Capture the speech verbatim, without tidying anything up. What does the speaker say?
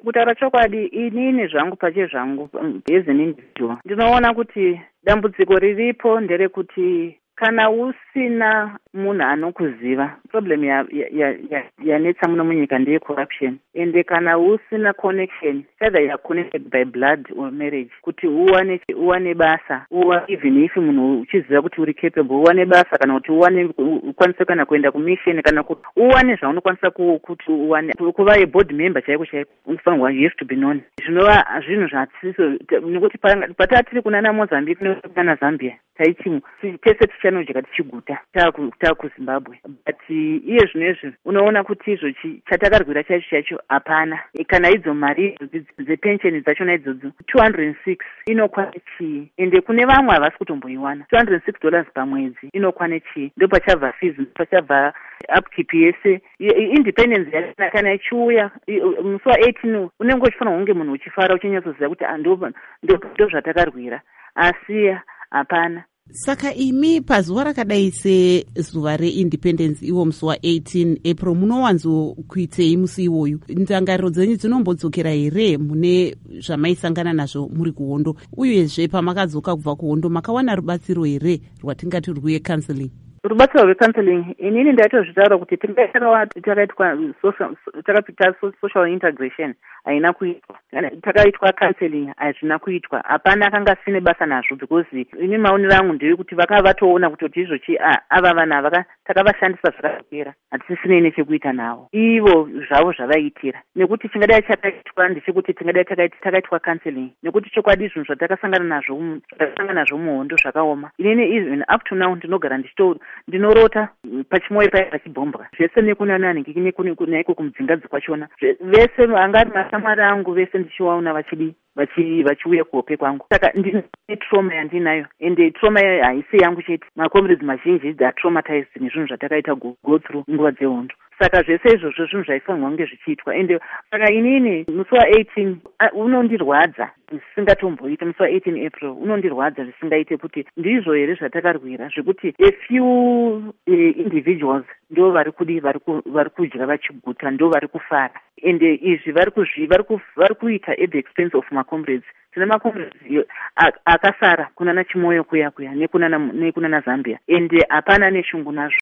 kutaura chokwadi, inini zvangu pache zvangu as an individual ndinoona kuti dambudziko riripo nderekuti kana usina munhu anokuziva, problem yanetsa ya, ya, ya muno munyika ndeye corruption. Ende kana usina connection, either you are connected by blood or marriage, kuti uwane uwane basa, uwa even if munhu uchiziva kuti uri capable, uwane basa kana kuti uwane ukwanise kana kuenda kumission kana kuti uwane zvaunokwanisa kuti uwane kuva a board member chaiko chaiko, unofanirwa you have to be known. Zvinova zvinhu zvatsiso nekuti patati kunana Mozambique kana Zambia taichimwe tese tichanojeka tichiguta takuzimbabwe, but iye zvinezvi unoona kuti izvo chatakarwira chacho chacho hapana. Kana idzo mari dzepensheni dzachona idzodzo two hundred six inokwana chii, ende kune vamwe havasi kutomboiwana two hundred six dollars pamwedzi inokwana chii, ndo pachabva fees, pachabva upkeep yese independence yakana kana ichiuya musi wa eighteen unenge uchifanira kunge munhu uchifara uchinyatsoziva kuti ndo zvatakarwira, asi hapana. Saka imi pazuva rakadai sezuva reindependence iwo musi wa eighteen April munowanzokuitei musi iwoyu? Ndangariro dzenyu dzinombodzokera here mune zvamaisangana nazvo muri kuhondo, uyezve pamakadzoka kubva kuhondo makawana rubatsiro here rwatingati rwuye counseling? Rubatsiro rwecounseling inini ndaitozvitaura kuti takaitwa takapita social integration haina kuitwa, takaitwa counseling hazvina kuitwa, hapana akanga sine basa nazvo, because ini maonero angu ndeyekuti vakava vatoona kuti izvochi ava vanhu ava takavashandisa zvakapera, hatisisine nechekuita navo, ivo zvavo zvavaitira. Nekuti chingadai chakaitwa ndechekuti tingadai takaitwa counseling, nekuti chokwadi zvinhu zvatakasangana nazvo zvatakasangana nazvo muhondo zvakaoma. Inini even up to now ndinogara ndichitori ndinorota pachimoyo paya pachibhombwa zvese nekunanani naiko kumudzingadzi kwachona, vese vangari masamari angu vese ndichiwaona vachidi vachiuya kuhope kwangu. Saka ndine trauma yandinayo, ende trauma yayo haisi yangu chete, macomrades mazhinji dzatraumatized nezvinhu zvatakaita go through nguva dzehondo. Saka zvese izvozvo zvinhu zvaifanirwa kunge zvichiitwa, ende saka inini musi wa eighteen unondirwadza zvisingatomboita. Musi wa eighteen April unondirwadza zvisingaite kuti ndizvo here zvatakarwira, zvekuti a few uh, individuals ndo vari kudi vari kudya vachiguta, ndo vari kufara, ende izvi vari kuita at the expense of macomrades. Tine macomrades akasara kunana Chimoyo kuya kuya nekunana Zambia, ende hapana neshungu nazvo.